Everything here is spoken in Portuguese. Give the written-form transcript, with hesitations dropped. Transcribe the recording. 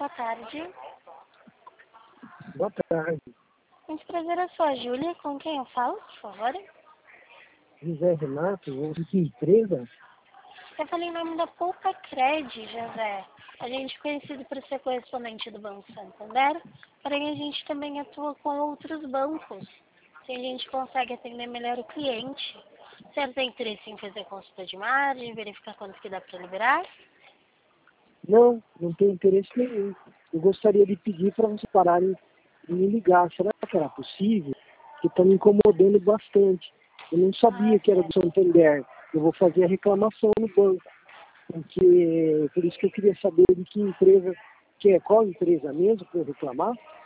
boa tarde. Boa tarde. Muito prazer, eu sou a Júlia. Com quem eu falo, por favor? José Renato, de que empresa? Eu falei em nome da Poupa Cred, José. A gente é conhecido por ser correspondente do Banco Santander, porém a gente também atua com outros bancos. Se a gente consegue atender melhor o cliente. O senhor tem interesse em fazer consulta de margem, verificar quanto que dá para liberar? Não tenho interesse nenhum. Eu gostaria de pedir para vocês pararem de me ligar. Será que era possível? Que está me incomodando bastante. Eu não sabia que era do Santander. Eu vou fazer a reclamação no banco. Por isso que eu queria saber de que empresa, qual empresa mesmo para eu reclamar.